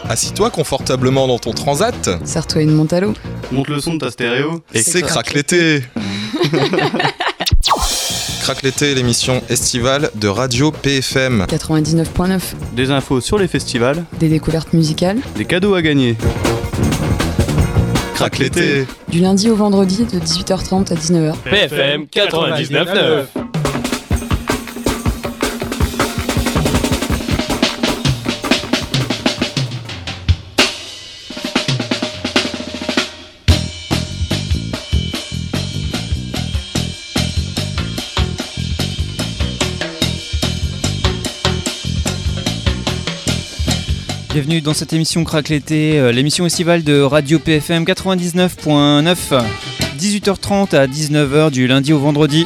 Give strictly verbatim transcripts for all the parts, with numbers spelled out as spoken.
Assis-toi confortablement dans ton transat. Serre-toi une monte à l'eau. Monte le son de ta stéréo. Et c'est, c'est Craque l'été. Craque l'été, l'émission estivale de Radio P F M quatre-vingt-dix-neuf point neuf. Des infos sur les festivals. Des découvertes musicales. Des cadeaux à gagner. Craque l'été. Du lundi au vendredi de dix-huit heures trente à dix-neuf heures. P F M quatre-vingt-dix-neuf point neuf. Bienvenue dans cette émission Craque l'été, euh, l'émission estivale de Radio P F M quatre-vingt-dix-neuf point neuf, dix-huit heures trente à dix-neuf heures du lundi au vendredi.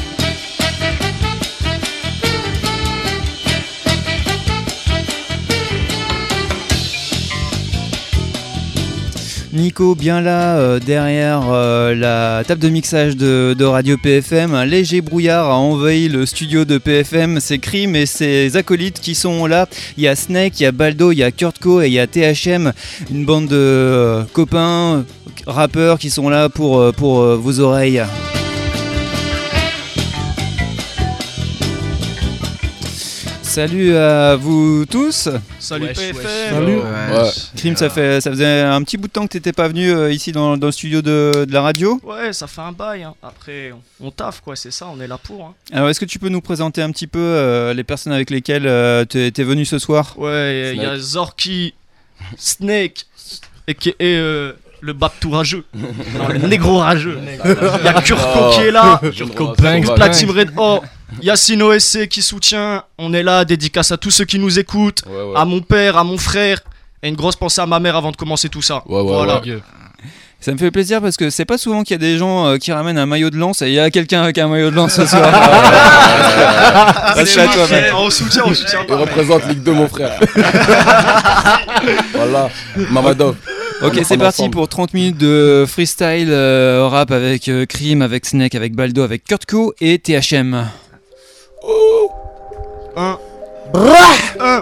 Nico bien là euh, derrière euh, la table de mixage de, de Radio P F M. Un léger brouillard a envahi le studio de P F M. C'est Krim et ses acolytes qui sont là. Il y a Snake, il y a Baldo, il y a Kurtko et il y a T H M. Une bande de euh, copains, rappeurs qui sont là pour, euh, pour euh, vos oreilles. Salut à vous tous. Salut wesh, P F M. Wesh. Salut. Ouais. Krim, ça fait ça faisait un petit bout de temps que t'étais pas venu euh, ici dans, dans le studio de, de la radio. Ouais, ça fait un bail. Hein. Après, on, on taffe quoi, c'est ça, on est là pour. Hein. Alors, est-ce que tu peux nous présenter un petit peu euh, les personnes avec lesquelles euh, t'es, t'es venu ce soir? Ouais, il y a Zorky, Snake et, et euh, le Bap tout rageux. Non, le négro rageux. Il y a Kurko oh. qui est là. Kurko Toute la team Red O. Yacine O S C qui soutient, on est là, dédicace à tous ceux qui nous écoutent, ouais, ouais. à mon père, à mon frère, et une grosse pensée à ma mère avant de commencer tout ça. Ouais, ouais, voilà. Ouais. Ça me fait plaisir parce que c'est pas souvent qu'il y a des gens euh, qui ramènent un maillot de lance et il y a quelqu'un avec un maillot de lance ce soir. C'est c'est à toi, mec. On soutient, on soutient. Il représente Ligue deux, mon frère. Voilà, Mamadov. Ok, c'est parti ensemble pour trente minutes de freestyle euh, rap avec euh, Krim, avec Snake, avec Baldo, avec Kurtko et T H M. Oh. Un. Un.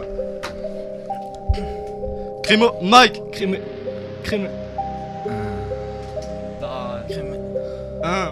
Crimo, Mike. Crime. Crime. Un.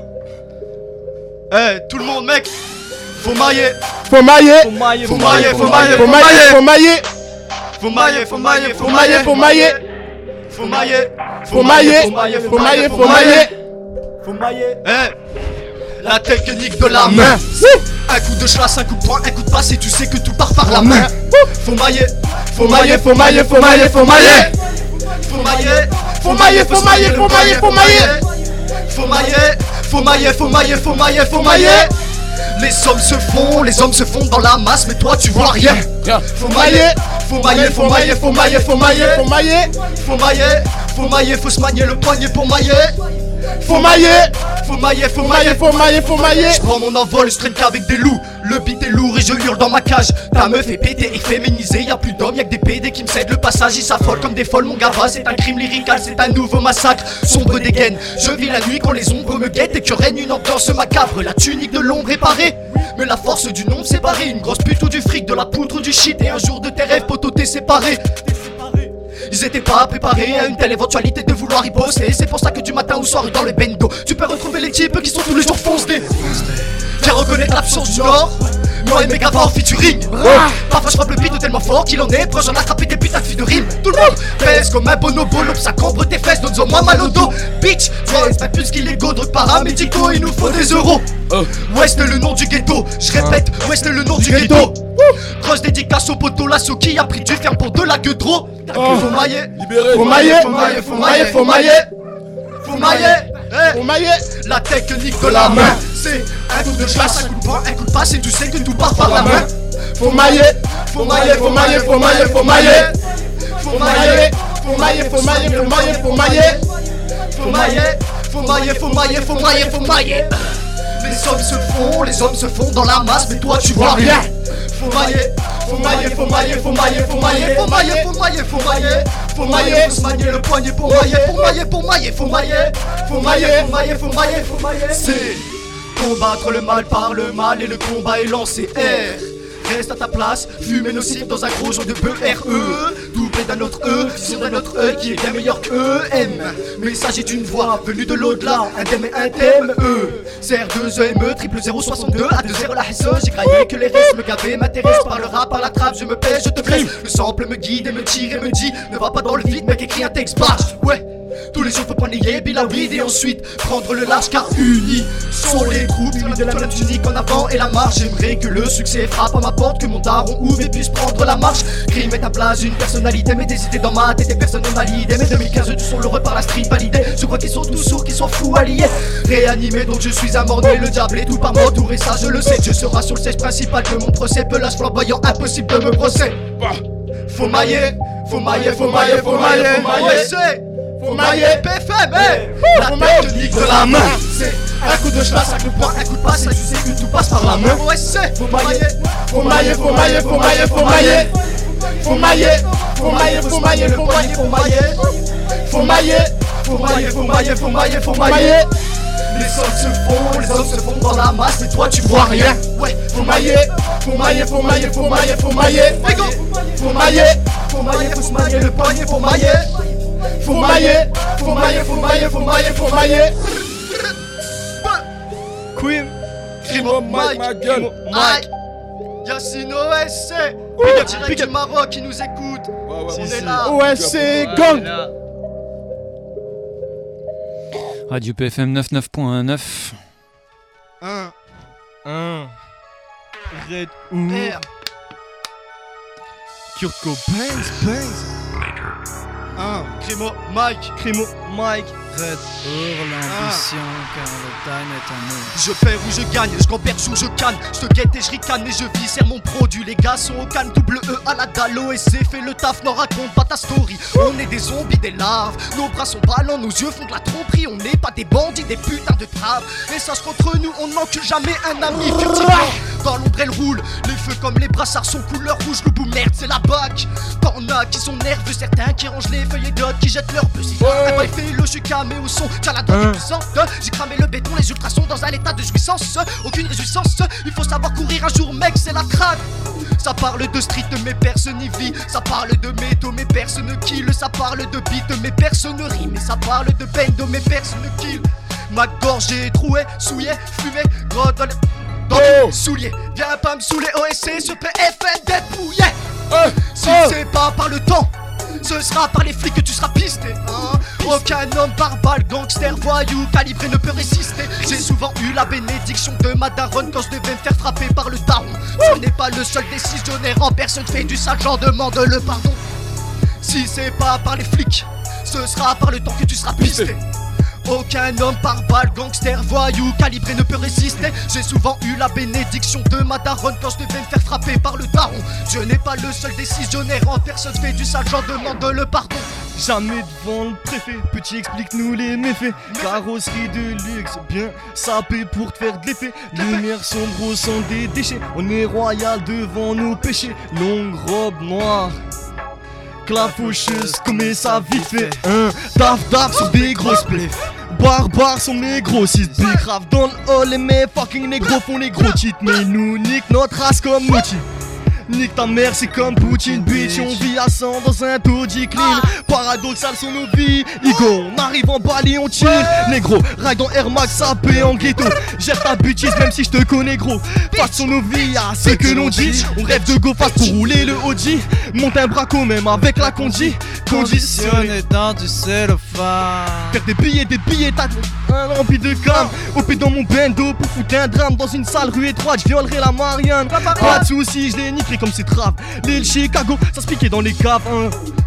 Eh, hey, tout le monde, mec. Faut mailler. Faut mailler. Faut mailler. Faut mailler. Faut mailler. Faut mailler. Faut mailler. Faut mailler. Faut mailler. Faut mailler. Faut mailler. Faut mailler. Faut mailler. Faut mailler. Faut mailler. Faut mailler. Faut mailler. Eh. La technique de la main. Un coup de chasse, un coup de poing, un coup de passe et tu sais que tout part par la main. Faut mailler. Faut mailler. Faut mailler. Faut mailler. Faut mailler. Faut mailler. Faut mailler. Faut mailler. Faut mailler. Faut mailler. Faut mailler. Faut mailler. Faut mailler. Faut mailler. Faut mailler. Les hommes se font, les hommes se font dans la masse, mais toi tu vois rien. Faut mailler. Faut mailler. Faut mailler. Faut mailler. Faut mailler. Faut mailler. Faut mailler. Faut mailler. Faut se manier le poignet pour mailler. Faut mailler. Faut mailler, faut mailler, faut mailler, faut mailler. Je prends mon envol, je traîne qu'avec des loups. Le beat est lourd et je hurle dans ma cage. Ta meuf est pétée et féminisée. Y'a plus d'hommes, y'a que des P D qui me cèdent le passage. Ils s'affolent comme des folles, mon gava. C'est un crime lyrical, c'est un nouveau massacre. Sombre dégaine, je vis la nuit quand les ombres me guettent et que règne une ambiance macabre. La tunique de l'ombre est parée, mais la force du nombre séparée. Une grosse pute ou du fric, de la poudre, du shit. Et un jour de tes rêves, poteau, t'es séparé. Ils étaient pas préparés à une telle éventualité de vouloir y bosser. C'est pour ça que du matin au soir dans les bendo tu peux retrouver les types qui sont tous les jours foncés. Viens reconnaître l'absence du Nord. Moi et mes gavas en featuring. Parfois je frappe le beat tellement fort qu'il en est proche d'en attraper des putains de filles de rime. Tout le monde pèse comme un bonobo. L'op ça cambre tes fesses, donne-en moins mal au dos. Bitch, ouais, pas plus qu'il est go, drogue paramédico, il nous faut des euros. Ouest le nom du ghetto, je répète, Ouest le nom du ghetto. Grosse dédicace au poteau, l'assaut qui a pris du fer pour de la gueule trop. Faut mailler, faut mailler, faut mailler, faut mailler, faut mailler. Faut mailler, faut mailler. La technique de la main, c'est un coup de chasse, un coup de poing, un coup de passe et tu sais que tout part par la main. Faut mailler, faut mailler, faut mailler, faut mailler, faut mailler. Faut mailler, faut mailler, faut mailler, faut mailler, faut mailler. Faut mailler, faut mailler, faut mailler, faut mailler, faut mailler. Les hommes se font, les hommes se font dans la masse, mais toi tu vois rien. Faut mailler, faut mailler, faut mailler, faut mailler, faut mailler, faut mailler, faut mailler, faut mailler, faut mailler, faut se manier le poignet pour mailler, pour mailler, pour mailler, faut mailler, faut mailler, faut mailler, faut mailler, faut mailler. C'est combattre le mal par le mal et le combat est lancé. R reste à ta place. Fumer nocif dans un gros joint de B R E. Doublé d'un autre E, sur d'un autre E qui est bien meilleur que E M. Message est une voix venue de l'au-delà. Un thème et un thème E. C R deux E M E, triple zéro soixante-deux, A deux zéro la S E. J'ai craigné que les restes me gavaient, m'intéressent par le rap, par la trappe. Je me pèse, je te blesse. Le sample me guide et me tire et me dit ne va pas dans le vide, mec, écris un texte barge. Ouais. Tous les jours faut prendre les yeux, la weed et ensuite prendre le large car unis sont les troupes, unis de la même tunique en avant et la marche. J'aimerais que le succès frappe à ma porte, que mon daron ouvre et puisse prendre la marche. Crime est à place, une personnalité, mais des idées dans ma tête, des personnes validées. Mais deux mille quinze tous sont l'heureux par la street validée. Je crois qu'ils sont tous sourds, qu'ils sont fous alliés. Réanimé donc je suis amorné, le diable est tout par mon tour et ça je le sais. Dieu sera sur le siège principal de mon procès, pelage flamboyant, impossible de me brosser. Faut mailler, faut mailler, faut mailler, faut mailler, faut mailler. Faut mailler, P F M, hey. La technique de la main. C'est un coup de chlasse, un coup de poing, un coup de passe. Tu sais que tout passe par la main. Ouais, c'est faut mailler, faut mailler, faut mailler, faut mailler, faut mailler. Faut mailler, faut mailler, faut mailler, faut mailler, faut mailler. Faut mailler, faut mailler, faut mailler, faut mailler, faut mailler. Les hommes se font, les hommes se font dans la masse et toi tu vois rien. Ouais, faut mailler, faut mailler, faut mailler, faut mailler, faut mailler. Faut mailler, faut mailler, faut se mailler le poignet, faut mailler. Faut mailler, faut mailler, faut mailler, faut mailler, faut mailler. Queen, Crimo, Mike, ma gueule. Mike, Yacine O S C. Il y a direct du Maroc qui nous écoute. On est là. O S C gang. Radio P F M quatre-vingt-neuf point neuf. un, un, Red ou R, Kurt Cobain, Space, un, Crimo, Mike, Crimo, Mike, Red pour l'ambition, car le time est un mot. Je perds ou je gagne, je gamberge ou je canne. Je te guette et je ricane, mais je vis sur mon produit. Les gars sont au canne, double E à la dalle. O S C fait le taf, n'en raconte pas ta story. On est des zombies, des larves. Nos bras sont ballants, nos yeux font de la tromperie. On n'est pas des bandits, des putains de traves. Et sache qu'entre nous, on ne manque jamais un ami furtivement. Dans l'ombre elle roule, les feux comme les brassards sont couleur rouge. Le bout merde c'est la bac. T'en as qui sont nerveux, certains qui rangent les feuilles et d'autres qui jettent leur buzz. Un pas fait le je suis camé au son, t'as la drogue puissante. J'ai cramé le béton, les ultrasons dans un état de jouissance. Aucune réjouissance, il faut savoir courir un jour mec, c'est la crade. Ça parle de street mais personne n'y vit. Ça parle de métaux mais personne ne kill. Ça parle de beat mais personne ne rime. Et ça parle de bendo mais personne ne kill. Ma gorge est trouée, souillée, fumée, gros dans les... Dans les souliers, viens pas me saouler. O S C sur P F M dépouillé. euh, Si oh. c'est pas par le temps, ce sera par les flics que tu seras pisté, hein. Aucun homme par balle, gangster, voyou, calibré ne peut résister. J'ai souvent eu la bénédiction de ma daronne quand je devais me faire frapper par le daron. Ce n'est pas le seul décisionnaire en personne fait du sale, j'en demande le pardon. Si c'est pas par les flics, ce sera par le temps que tu seras pisté. Aucun homme par balle, gangster, voyou, calibré ne peut résister. J'ai souvent eu la bénédiction de ma daronne quand je devais me faire frapper par le daron. Je n'ai pas le seul décisionnaire en personne fait du sale, j'en demande le pardon. Jamais devant le préfet, petit explique-nous les méfaits. Carrosserie de luxe, bien sapé pour te faire de l'effet. Lumière sombre au son des déchets, on est royal devant nos péchés. Longue robe noire, clafoucheuse comme ça vite fait. Un taf taf sur des grosses plaies. Barbares sont mes grossistes, big grave dans le hall et mes fucking négros font les gros cheats. Mais ils nous niquent notre race comme outil. Nique ta mère c'est comme Poutine bitch. On vit à cent dans un taudis clean. Paradoxal sont nos vies. Igo, on arrive en balle et on tire. Négro, ride en Air Max sapé en ghetto. Gère ta bêtise même si je te connais gros. Face sur nos vies à ce que l'on dit. On rêve de go fast pour rouler le Audi. Monte un braco même avec la condi. Conditionné dans du cellophane. Faire des billets, des billets, t'as un rempli de cam. O P dans mon bendo pour foutre un drame. Dans une salle rue étroite, je violerai la Marianne. Pas de soucis, je l'ai niqué comme c'est trave. L'île Chicago, ça se piquait dans les caves, hein.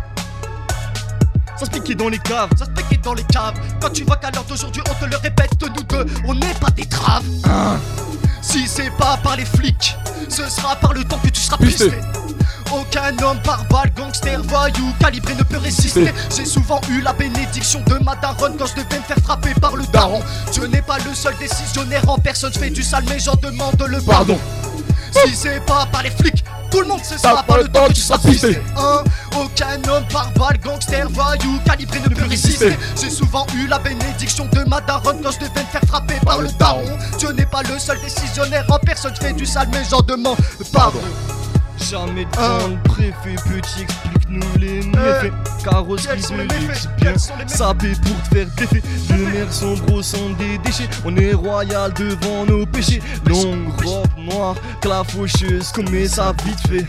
Ça se piquait dans les caves. Ça se piquait dans les caves. Quand tu vois qu'à l'heure d'aujourd'hui on te le répète, nous deux, on n'est pas des traves, hein. Si c'est pas par les flics, ce sera par le temps que tu seras pisté. Aucun homme par balle, gangster, voyou, calibré ne peut résister. J'ai souvent eu la bénédiction de ma daronne quand je devais me faire frapper par le daron. Je n'ai pas le seul décisionnaire en personne, je fais du sale mais j'en demande le pardon. Si c'est pas par les flics, tout le monde sait ça par le temps que tu seras pisté, hein. Aucun homme par balle, gangster, voyou, calibré ne peut résister. J'ai souvent eu la bénédiction de ma daronne quand je devais me faire frapper par le daron. Je n'ai pas le seul décisionnaire en personne, je fais du sale mais j'en demande pardon. Jamais de prendre préfet, petit explique-nous les méfaits. Carrosse Quels qui sont te les méfaits? dit bien Quels sont les méfaits? sapé pour te faire défait. De mer sombre sont des déchets. On est royal devant nos péchés. Longue robe noire, clafoucheuse, comme ça vite fait.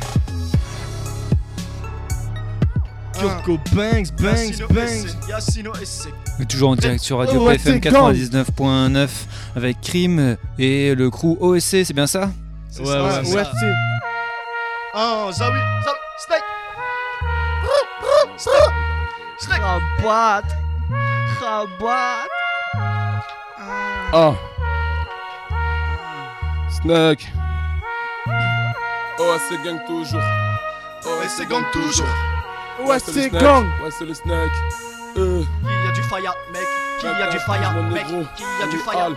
Kurt Cobain, bangs, bangs. Yacino et Sec. Mais toujours en direct sur Radio O S C P F M quatre-vingt-dix-neuf point neuf avec Crime et le crew O S C, c'est bien ça? C'est Ouais, ça, ouais, c'est Ouais, ça. c'est. Ah, Zawi, Zawi, Snake. Snake. Snake. Rabat, rabat. Ah. Snake. Oh, c'est gang toujours. Oh, Et c'est gang toujours. Ouais, c'est c'est le gang. Ouais, c'est le snack. Euh. Qui y a du fire, mec? Qui y a du fire, Mon mec? négro. Qui y a du fire?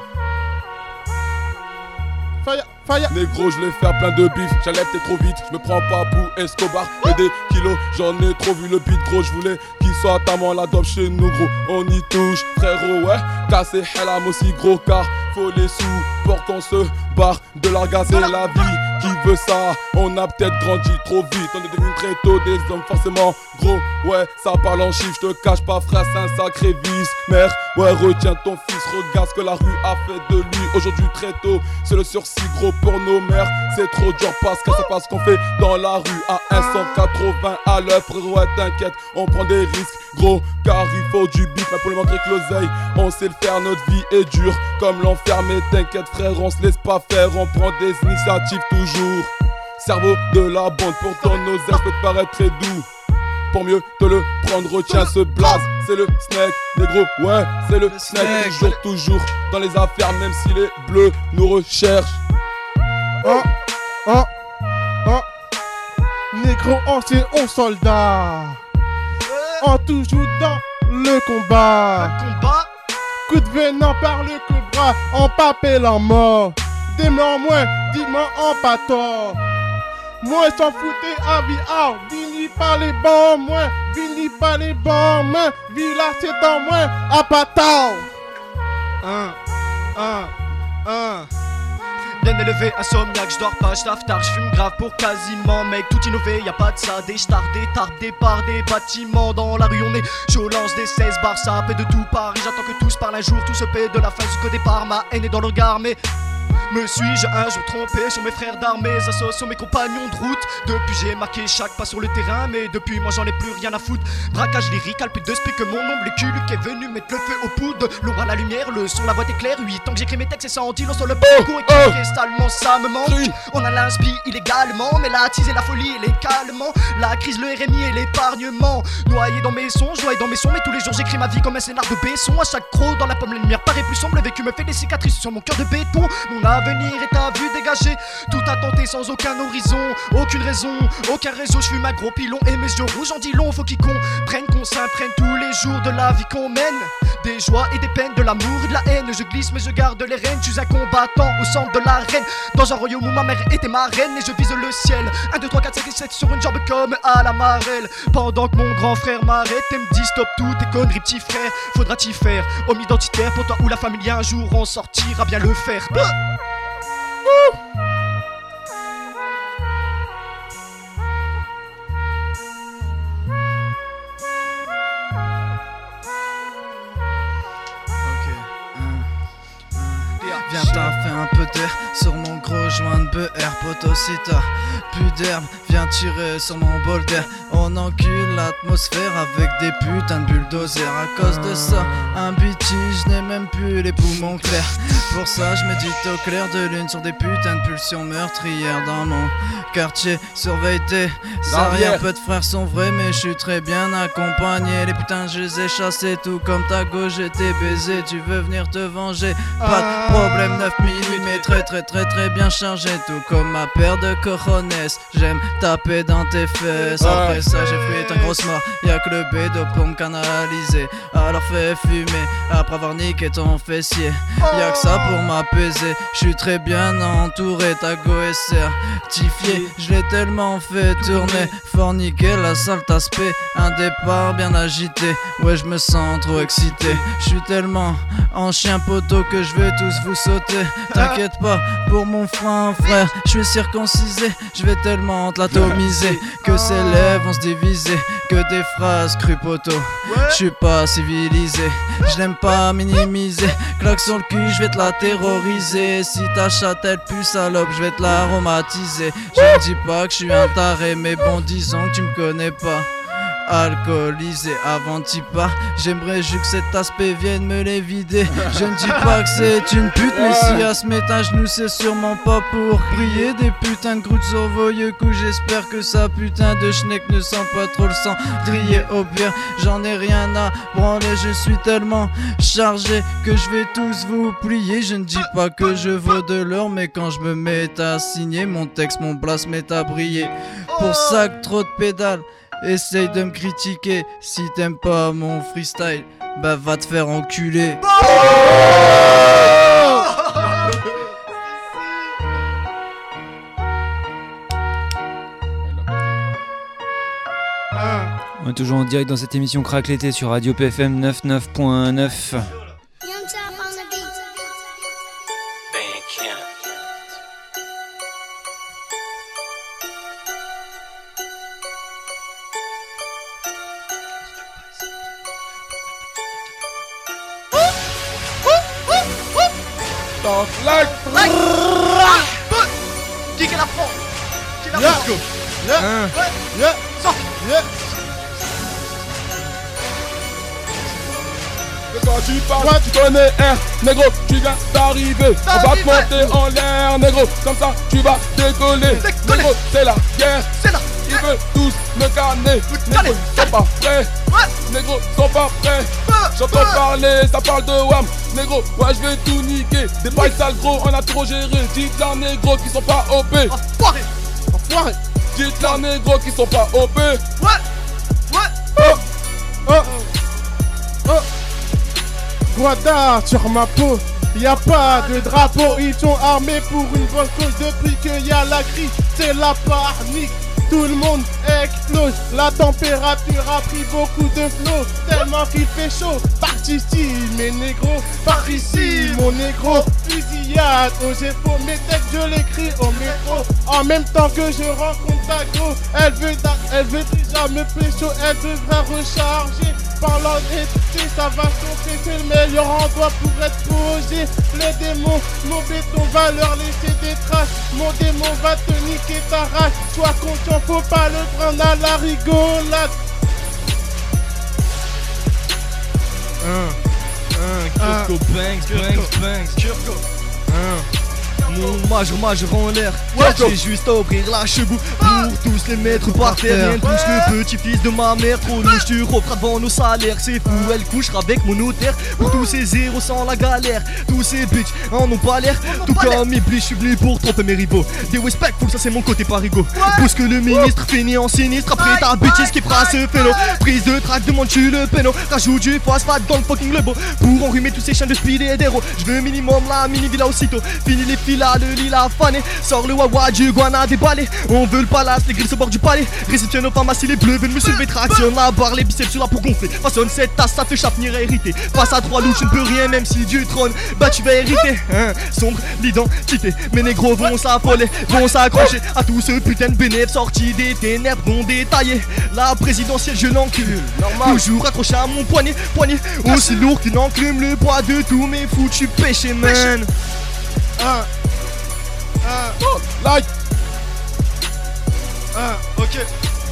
Fire, fire. Négro, je vais faire plein de bif. J'allais peut-être trop vite. Je me prends pas pour Escobar. Mais des kilos, j'en ai trop vu le beat, gros. Je voulais qu'il soit tamant la dope chez nous, gros. On y touche, frérot, ouais. Casser Hellam aussi, gros, car faut les sous. Pour qu'on se barre de la gaz et la vie. Qui veut ça? On a peut-être grandi trop vite. On est devenu très tôt des hommes, forcément, gros. Ouais, ça parle en chiffres, je te cache pas, frère, c'est un sacré vice. Mère, ouais, retiens ton fils, regarde ce que la rue a fait de lui. Aujourd'hui, très tôt, c'est le sursis, gros, pour nos mères. C'est trop dur parce que c'est pas ce qu'on fait dans la rue. À cent quatre-vingts à l'heure, frérot, ouais, t'inquiète, on prend des risques, gros, car il faut du bif. Mais pour le montrer que l'oseille, on sait le faire, notre vie est dure comme l'enfer. Mais t'inquiète, frère, on se laisse pas faire, on prend des initiatives toujours. Cerveau de la bande, pour ton oseille, je peux te paraître très doux. Pour mieux te le prendre, retiens ce blaze. C'est le snack, négro, ouais, c'est le, le snack. snack. Toujours, toujours dans les affaires, même si les bleus nous recherchent. Oh, oh, oh. Négro, ancien, on soldat. On toujours dans le combat. Combat. Coup de venin par le cobra, en papel en mort. Des morts moins, dis-moi en pas tort. Moi s'en foutais à vie, ah, vini pas les bons, moi, vini pas les bons, mains, villa c'est dans moi, à pas tard. Un, un, un. Bien élevé, insomniaque, j'dors pas, j'taffe tard, j'fume grave pour quasiment, mec, tout innové, y'a pas de ça, des stars, des tarpes, des parts, des bâtiments, dans la rue on est, je lance des seize bars, ça paie de tout Paris, j'attends que tous parlent un jour, tout se paie de la fin jusqu'au départ, ma haine est dans le regard, mais... Me suis-je un jour trompé sur mes frères d'armée, assos sur mes compagnons de route? Depuis j'ai marqué chaque pas sur le terrain, mais depuis moi j'en ai plus rien à foutre. Braquage lyrique, alpé de speak, mon ombre, le cul qui est venu mettre le feu aux poudres. L'ombre à la lumière, le son, la voix éclaire. huit ans que j'écris mes textes et senti l'on sur le parcours et qui cristallement ça me manque. On a l'inspi illégalement, mais la tease et la folie et les calmants. La crise, le R M I et l'épargnement. Noyé dans mes sons, noyé dans mes sons, mais tous les jours j'écris ma vie comme un scénar de Besson. À chaque croc dans la pomme, la lumière paraît plus sombre. Le vécu me fait des cicatrices sur mon cœur de béton. Mon L'avenir est à vue dégagée, tout à tenter sans aucun horizon, aucune raison, aucun réseau, je fume un gros pilon et mes yeux rouges en dit long, faut qu'ils comprennent qu'on s'imprègne tous les jours de la vie qu'on mène, des joies et des peines, de l'amour et de la haine, je glisse mais je garde les rênes, je suis un combattant au centre de l'arène, dans un royaume où ma mère était ma reine et je vise le ciel, un, deux, trois, quatre, cinq et sept sur une jambe comme à la marelle, pendant que mon grand frère m'arrête et me dit stop tout tes conneries petit frère, faudra t'y faire, homme identitaire pour toi ou la famille un jour on sortira bien le faire. Viens t'as fait un peu d'air sur mon gros joint de beurre, poteau si t'as plus d'herbe, viens tirer sur mon bol d'air. On encule l'atmosphère avec des putains de bulldozers. À cause de ça, un B T, je n'ai même plus les poumons clairs. Pour ça je médite au clair de lune sur des putains de pulsions meurtrières. Dans mon quartier, surveille tes arrières. Peu de frères sont vrais mais je suis très bien accompagné. Les putains je les ai chassés tout comme ta gauche j'étais baisé. Tu veux venir te venger, pas de problème, neuf millimètres très très très très bien chargé. Tout comme ma paire de cojones, j'aime taper dans tes fesses. Après ça j'ai fui ta grosse mort, y'a que le bédo pour me canaliser. Alors fais fumer, après avoir niqué ton fessier. Y'a que ça pour m'apaiser, j'suis très bien entouré. Ta go est certifiée, j'l'ai tellement fait tourner. Forniquer la sale aspect, un départ bien agité. Ouais j'me sens trop excité, j'suis tellement en chien poteau que je vais tous vous sauver. sauter. T'inquiète pas, pour mon frein, frère, je suis circoncisé. Je vais tellement te l'atomiser que ses lèvres vont se diviser. Que des phrases crues poteau. Je suis pas civilisé, je n'aime pas minimiser. Claque sur le cul, je vais te la terroriser. Si ta chatte elle pue salope, je vais te l'aromatiser. Je ne dis pas que je suis un taré, mais bon disons que tu me connais pas. Alcoolisé avant t'y pas. J'aimerais juste que cet aspect vienne me les vider. Je ne dis pas que c'est une pute, mais si elle se met à genoux, c'est sûrement pas pour prier. Des putains de croûtes sur vos yeux coups. J'espère que sa putain de schneck ne sent pas trop le sang. Driller au pire, j'en ai rien à branler. Je suis tellement chargé que je vais tous vous plier. Je ne dis pas que je vaux de l'or, mais quand je me mets à signer, mon texte, mon blast met à briller. Pour ça que trop de pédales. Essaye de me critiquer, si t'aimes pas mon freestyle, bah va te faire enculer. On est toujours en direct dans cette émission Crack l'été sur Radio P F M quatre-vingt-neuf point neuf. Like, like, qui est la France? Qui est la yeah. France? Yeah. Hein. Yeah. Sors. Yeah. Et quand tu parles, ouais, tu connais R, négro, tu viens d'arriver. On va te monter en l'air, négro, comme ça tu vas décoller. Décoller. Négro, c'est la guerre, c'est la ils veulent tous me canner. Négro, ils sont pas prêts. Ouais. Négro, ils sont pas prêts. J'entends parler, ça parle de wham. Négro, ouais, je vais tout niquer. Des bails sales gros, on a trop géré. Dites-leur négro qui sont pas O P. Enfoiré. Enfoiré. Dites-leur négro qui sont pas O P. Ouais. Ouais. Oh. Oh. Oh. Guada sur ma peau. Y'a pas de drapeau, ils sont armés pour une bonne cause. Depuis qu'il y a la crise, c'est la panique. Tout le monde explose, la température a pris beaucoup de flow. Tellement qu'il fait chaud, par ici mes négros, par ici mon négro. Fusillade aux épaules, mes textes je l'écris au métro. En même temps que je rencontre ta go, elle veut, elle veut déjà me pécho, elle devrait recharger. Parlant d'été, ça va chauffer, c'est le meilleur endroit pour être posé. Les démons, mon béton va leur laisser des traces. Mon démon va te niquer ta race. Sois conscient, faut pas le prendre à la rigolade. Un, un, Kurko bangs, bangs, bangs. Kurko. Un. Mon majeur, majeur en l'air. Ouais, j'ai juste à ouvrir la chebou pour tous les mettre par terre. Rien de plus le petit-fils de ma mère. Trop louche, tu referas devant nos salaires. C'est fou, elle couchera avec mon notaire. Pour tous ces zéros sans la galère. Tous ces bitches en ont pas l'air. Tout comme mes bliches, je suis venu pour tromper mes rivaux. Des respectful, ça c'est mon côté parigo. Pousse que le ministre finit en sinistre. Après ta bêtise qui fera ce phéno. Prise de track, demande-tu le péno. Rajoute du phosphate dans le fucking lebo. Pour enrhumer tous ces chiens de speed et d'héros. Je veux minimum la mini-villa aussitôt. Fini les filas, le lila fané. Sors le wawa du guana déballé. On veut le palace, les grilles au bord du palais. Réceptionne aux pharmacies, les bleus veulent me soulever. Traction la barre, les biceps sur la pour gonfler. Façonne cette tasse, ça te chaffenir à hériter. Face à trois loups, je ne peux rien, même si du trône. Bah tu vas hériter, hein. Sombre l'identité. Mes négros vont s'affoler, vont s'accrocher à tout ce putain de bénéf sorti des ténèbres non détaillés. La présidentielle, je l'encule. Toujours accroché à mon poignet, poignet. Aussi lourd qu'une enclume, le poids de tous mes foutus péchés, man. Un. Un. Oh, like. Un. Ok.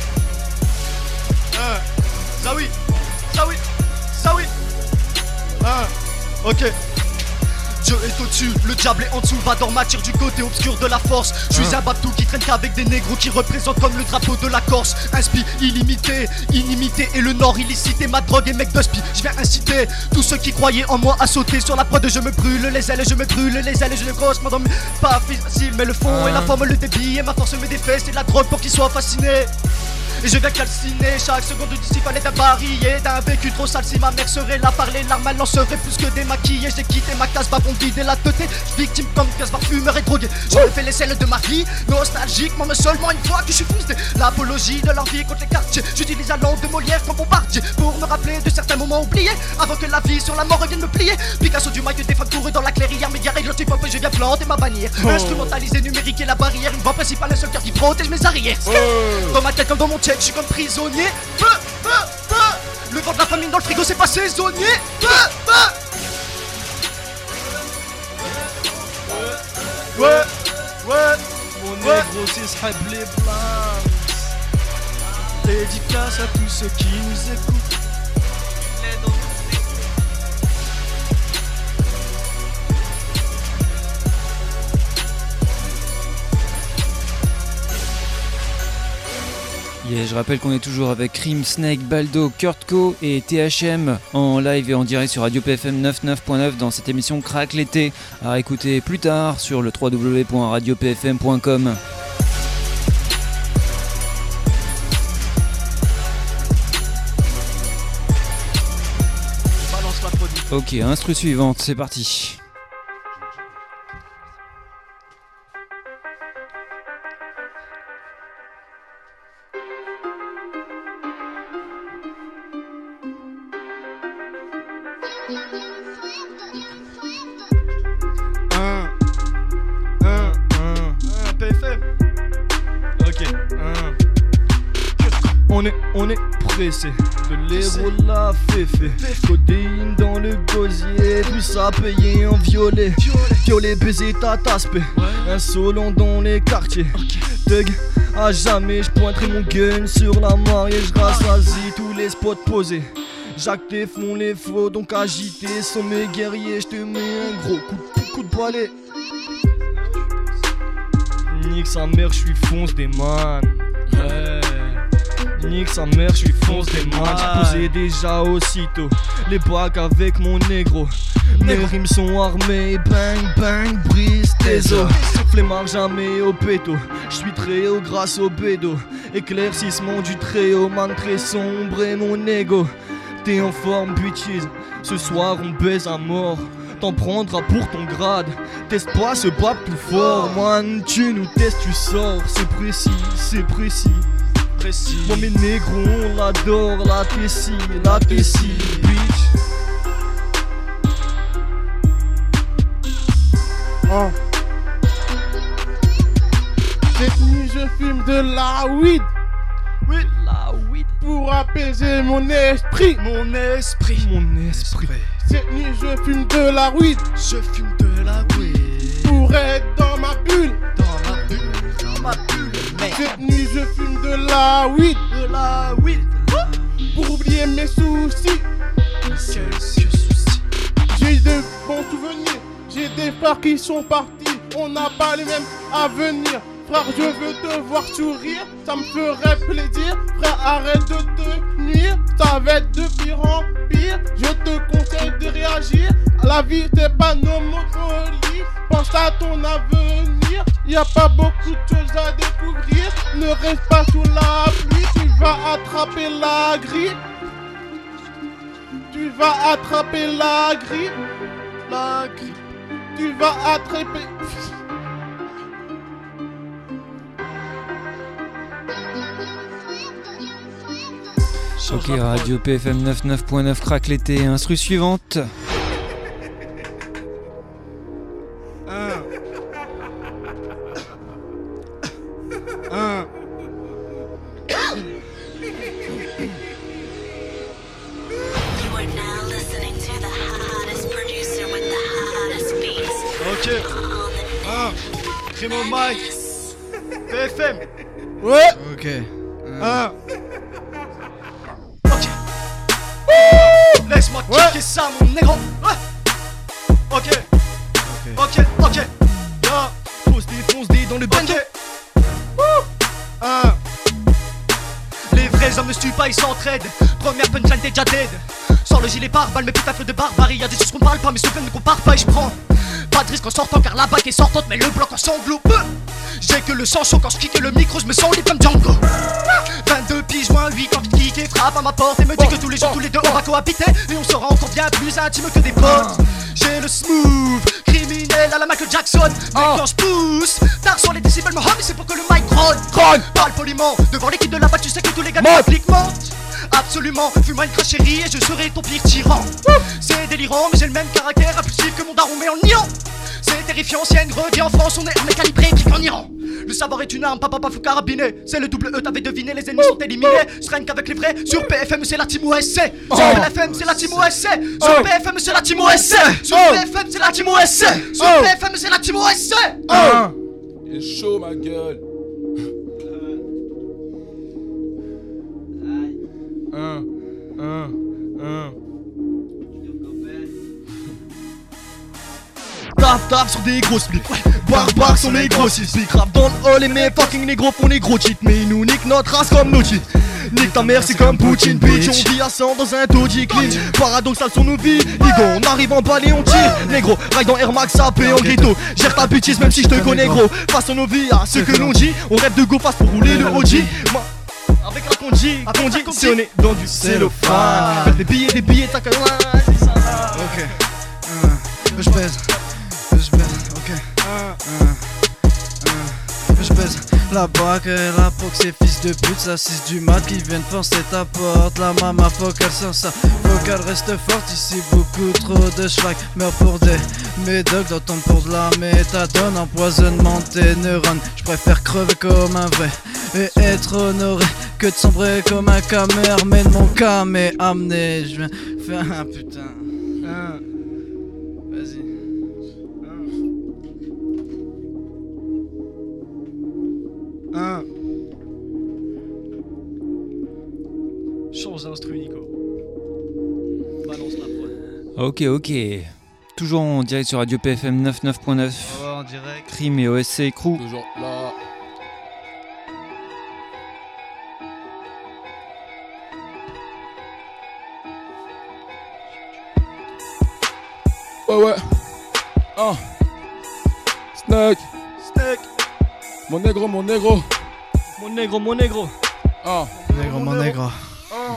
Un. Ça oui. Ça oui. Ça oui. Un. Ok. Dieu est au-dessus, le diable est en dessous. Vador m'attire du côté obscur de la force. Je suis un babtou qui traîne qu'avec des négros qui représentent comme le drapeau de la Corse. Inspi illimité, inimité et le nord illicité. Ma drogue et mec de spi, je viens inciter tous ceux qui croyaient en moi à sauter sur la prod. Je me brûle les ailes, je me brûle les ailes, je les grosse pendant mes... Pas facile mais le fond et la forme, le débit et ma force me défait. C'est de la drogue pour qu'ils soient fascinés. Et je viens calciner chaque seconde d'ici fallait d'un barillet. D'un vécu trop sale, si ma mère serait là, par les larmes elle en serait plus que démaquillée. J'ai quitté ma case bas pour vider la teuté. Victime comme casse-bar, fumeur et drogué. Je me fais les selles de ma vie, nostalgiquement mais seulement une fois que je suis foncé. L'apologie de leur vie contre les quartiers. J'utilise la langue de Molière comme bombardier pour me rappeler de certains moments oubliés. Avant que la vie sur la mort revienne me plier. Picasso du maillot des femmes couru dans la clairière. Média règle type hop, je viens planter ma bannière. Oh. Instrumentalisé, numérique et la barrière. Une voix principale, un seul cœur qui protège mes arrières. Oh. Dans ma tête comme dans mon check, je suis comme prisonnier. Feu, feu, feu. Le vent de la famine dans le frigo, c'est pas saisonnier. Feu, feu. Ouais, ouais, mon négro c'est Shab les Blancs. Dédicace à tous ceux qui nous écoutent. Yeah, je rappelle qu'on est toujours avec Crime, Snake, Baldo, Kurtco et T H M en live et en direct sur Radio P F M quatre-vingt-neuf point neuf dans cette émission Craque l'été à réécouter plus tard sur le w w w point radio p f m point com. Ok, instru suivante, c'est parti. Un, un, un, P F M. Ok, un. On est, on est pressé de l'héros la féfé. Codéine dans le gosier, tout ça payé en violet. Violet, baiser, tataspé. Insolent dans les quartiers. Thug, à jamais je pointerai mon gun sur la mariée. Je rassasie tous les spots posés. Jacques font les faux, donc agités sont mes guerriers. Je te mets un gros coup de, coup de balai. Nique sa mère, je suis fonce des man. Ouais. Nique sa mère, je suis fonce des man. J'ai posé déjà aussitôt les bacs avec mon négro. Mes rimes sont armées, bang bang, brise tes os. Flemmard jamais au péto, je suis très haut grâce au bédo. Éclaircissement du très haut, man très sombre et mon ego. T'es en forme, bitches, ce soir on baise à mort. T'en prendras pour ton grade, teste pas ce bap plus fort. Man, tu nous testes, tu sors, c'est précis, c'est précis. Précis. Moi mes négros on l'adore, la Tessie, la Tessie, bitch. Oh. Cette nuit je fume de la weed. Oui, la weed. Pour apaiser mon esprit. Mon esprit. Mon esprit. Cette nuit je fume de la weed. Je fume de la weed. Pour être dans ma bulle. Dans ma bulle, dans ma bulle. Mais cette nuit je fume de la weed. De la weed. Pour oublier mes soucis. Quelques soucis. J'ai de bons souvenirs. J'ai des frères qui sont partis. On n'a pas les mêmes avenirs. Frère, je veux te voir sourire, ça me ferait plaisir. Frère, arrête de te nuire, ça va être de pire en pire. Je te conseille de réagir, la vie c'est pas nos monopoly. Pense à ton avenir, y a pas beaucoup de choses à découvrir. Ne reste pas sous la pluie, tu vas attraper la grippe. Tu vas attraper la grippe. La grippe. Tu vas attraper... Ok, Radio P F M quatre-vingt-neuf point neuf, Craque l'été, instru suivante. Un. Un. Ok. Un. Crime au mic. P F M. Ouais. Ok. Un. Laisse-moi ouais. kicker ça mon négro. Ouais. Ok. Ok, ok, ok. Yeah. Fonce des, fonce des dans le bang. Ok. Un. Les vrais hommes ne se tuent pas, ils s'entraident. Première punchline déjà dead. Sans le gilet pare-balles, mais putain feu de barbarie. Y'a des choses qu'on parle pas, mais ceux ne comparent pas et je prends pas de risque en sortant car la bague est sortante, mais le bloc en sanglots. J'ai que le sang chaud quand je kick le micro, je me sens libre comme Django. Vingt-deux piges moins huit, envie de kicker, frappe à ma porte et me dit que tous les jours, tous les deux on va cohabiter et on sera encore bien plus intime que des potes. J'ai le smooth, criminel à la Michael Jackson. Mais quand je pousse, tard sur les décibels, mon homie, c'est pour que le mic rôde. Parle poliment, devant l'équipe de là-bas, tu sais que tous les gars de la flic mentent. Absolument, fume-moi une crache chérie et je serai ton pire tyran. C'est délirant, mais j'ai le même caractère impulsif que mon daron met en niant. C'est terrifiant, si elle revient en France, on est armé calibré, kick en Iran. Le savoir est une arme, papa pas fou carabiné. C'est le double E, t'avais deviné, les ennemis sont éliminés. Je règne qu'avec les vrais, sur P F M c'est la team O S C. Sur P F M c'est la team O S C. Sur P F M c'est la team O S C. Sur P F M c'est la team O S C. Sur P F M c'est la team O S C. Il est chaud ma gueule. Un, un, un. Taf taf sur des grosses splits. Barbares sur les gros six. Big rap dans le hall et mes fucking négros font les gros cheats. Mais ils nous niquent notre race comme nos cheats. Nique ta mère c'est comme Poutine bitch. On vit à cent dans un taudis clean. Paradoxal sont nos vies. Digo on arrive en balai on tire. Négro ride dans Air Max A P en ghetto. Gère ta bêtise même si je te connais gros. Façon nos vies à ce que l'on dit. On rêve de go fast pour rouler le O G. Avec la condi, condi, si on est dans du cellophane. Faire des billets, des billets, t'as qu'à. Ok, euh, je baise, je baise, ok, euh, euh, je baise. La bague et la poque, ces fils de pute, ça six du mat qui viennent forcer ta porte. La maman faut qu'elle sent ça, faut qu'elle reste forte. Ici beaucoup trop de schlag, meurs pour des médocs, dans ton pour de la méthadone, empoisonnement de tes neurones. Je préfère crever comme un vrai et être honoré que de sombrer comme un cameraman. Mon cam est amené, je viens faire un putain. Un. Vas-y. Un. Un. Change d'instru, Nico. Balance la prod. Ok, ok. Toujours en direct sur Radio P F M quatre-vingt-dix-neuf point neuf. Oh, en direct. Crime et O S C Crew. Toujours là. Ouais ouais. Ah. Snake. Snake. Mon négro, mon négro. Mon négro, mon négro. Ah. Négro, mon négro. Ah.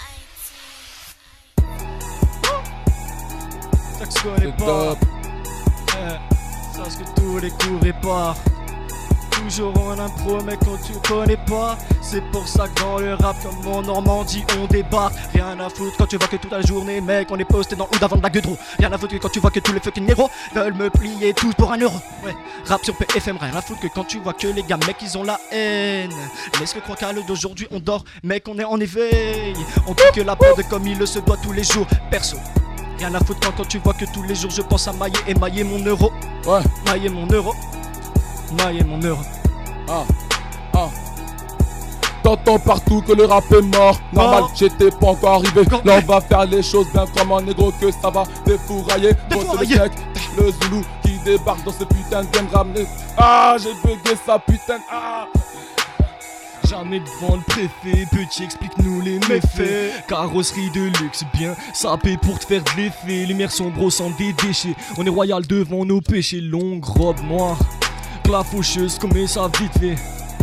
Ça que je connais C'est pas. top. Eh, ça ce que tous les coups réparent. Toujours en impro mais quand tu connais pas. C'est pour ça que dans le rap comme en Normandie on débarque. Rien à foutre quand tu vois que toute la journée mec on est posté dans le hood avant de la gueudreau. Rien à foutre que quand tu vois que tous les fucking négros veulent me plier tous pour un euro. Ouais, rap sur P F M. Rien à foutre que quand tu vois que les gars mec ils ont la haine. Laisse le croire qu'à l'heure d'aujourd'hui on dort mec on est en éveil. On dit que la prod comme il le se doit tous les jours. Perso rien à foutre quand, quand tu vois que tous les jours je pense à mailler et mailler mon euro. Ouais. Mailler mon euro. Mailler mon euro. Ah. Ah. T'entends partout que le rap est mort. Normal, j'étais pas encore arrivé. Là on va faire les choses bien comme un négro que ça va défourailler. Gros c'est le mec, le Zoulou qui débarque dans ce putain de game ramené. Ah j'ai bugué sa putain. Ah. Jamais devant le préfet, petit explique-nous les méfaits. Carrosserie de luxe, bien sapé pour te faire de l'effet. Lumière sombre sans des déchets. On est royal devant nos péchés. Longue robe noire, la faucheuse comme ça vite fait.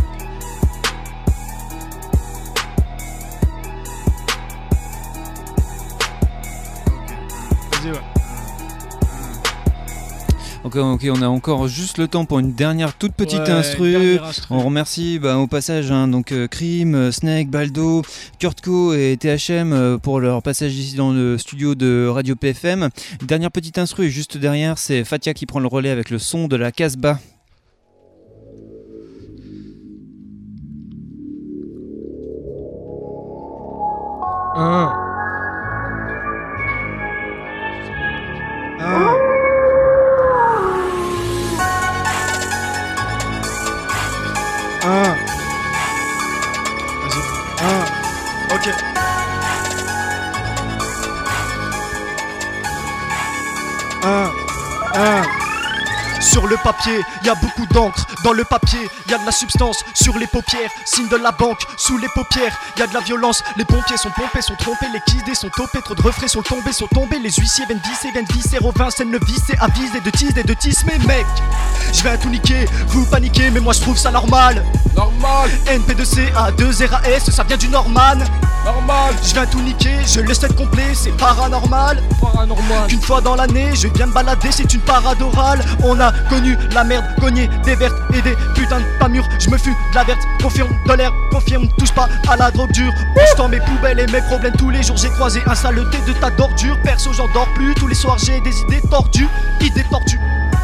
Vas-y ouais. Ok, ok, on a encore juste le temps pour une dernière toute petite Ouais, instru. dernière instru. On remercie bah, au passage hein, donc euh, Crime, Snake, Baldo, Kurtko et T H M euh, pour leur passage ici dans le studio de Radio P F M. Une dernière petite instru et juste derrière c'est Fatia qui prend le relais avec le son de la Casbah. Un. Un. Un. Vas-y. Un. Ok. Un. Un. Sur le papier, y a beaucoup d'encre. Dans le papier, y a de la substance. Sur les paupières, signe de la banque. Sous les paupières, y a de la violence. Les pompiers sont pompés, sont trompés. Les kidés sont topés. Trop de refrains sont tombés, sont tombés. Les huissiers viennent visser, viennent visser. Au Vincennes, ne visser, aviser de tease et de tisse. Mais mec, Je viens tout niquer, vous paniquez, mais moi je trouve ça normal. Normal, N P deux C A deux R A S, ça vient du Norman. normal, Je viens tout niquer, je laisse être complet, c'est paranormal. paranormal. Qu'une fois dans l'année, je viens me balader, c'est une parade orale. On a connu la merde, cogné des vertes et des putains de pas mûrs. Je me fume de la verte, confirme, de l'air, confirme, touche pas à la drogue dure. Bouge dans mes poubelles et mes problèmes tous les jours. J'ai croisé un saleté de tas d'ordures. Perso, j'en dors plus, tous les soirs j'ai des idées tordues, idées tordues.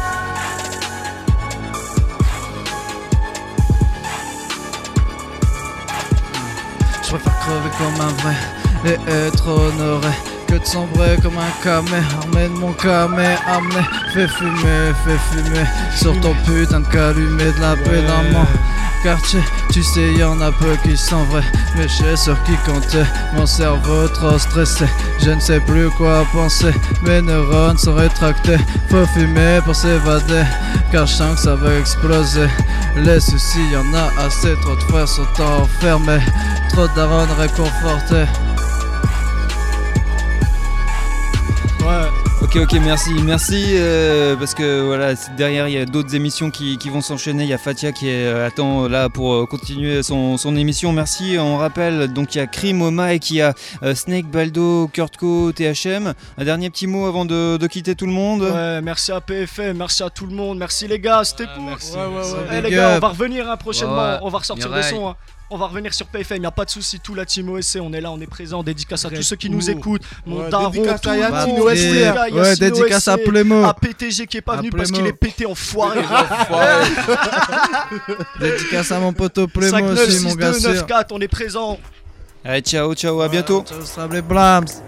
Je préfère crever comme un vrai et être honoré que de sombrer comme un camé, armé de mon camé, amené. Fais fumer, fais fumer sur ton putain de calumet de la paix dans mon quartier. Tu sais y'en a peu qui sont vrais, mais je sais sur qui compter. Mon cerveau trop stressé, je ne sais plus quoi penser. Mes neurones sont rétractés, faut fumer pour s'évader, car je sens que ça va exploser. Les soucis y'en a assez, trop de frères sont enfermés, trop de darons réconfortés. Ouais. Ok, ok, merci, merci, euh, parce que voilà, c'est- derrière il y a d'autres émissions qui, qui vont s'enchaîner. Il y a Fatia qui est, euh, attend là pour euh, continuer son, son émission. Merci, on rappelle, donc il y a Krim, Oma et qu'il y a euh, Snake, Baldo, Kurtko, T H M. Un dernier petit mot avant de, de quitter tout le monde. Ouais, merci à P F M, merci à tout le monde, merci les gars, c'était cool. Ouais, ouais, ouais. Eh, les Big gars, up. on va revenir hein, prochainement, Ouais, on va ressortir ouais. des sons. Hein. On va revenir sur P F M, y'a pas de soucis, tout la team O S C, on est là, on est présent, dédicace à tous ceux qui nous écoutent, mon Ouais, daron, dédicace tout à le Yacine monde, O S C. tous les gars, Ouais, Yacine dédicace O S à C, Plémo. à P T G qui est pas À venu parce Plémo. qu'il est pété enfoiré. Dédicace à mon poteau Plémo cinq neuf aussi, mon six gars deux sûr. neuf quatre, on est présent. Allez, ciao, ciao, à bientôt. Ciao, Sable et Blams.